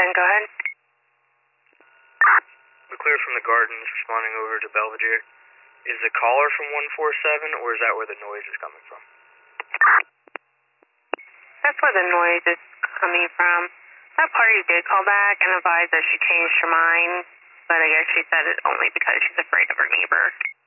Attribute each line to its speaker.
Speaker 1: go ahead.
Speaker 2: We're clear from the gardens, responding over to Belvedere. Is the caller from 147, or is that where the noise is coming from?
Speaker 1: That's where the noise is coming from. That party did call back and advised that she changed her mind, but I guess she said it only because she's afraid of her neighbor.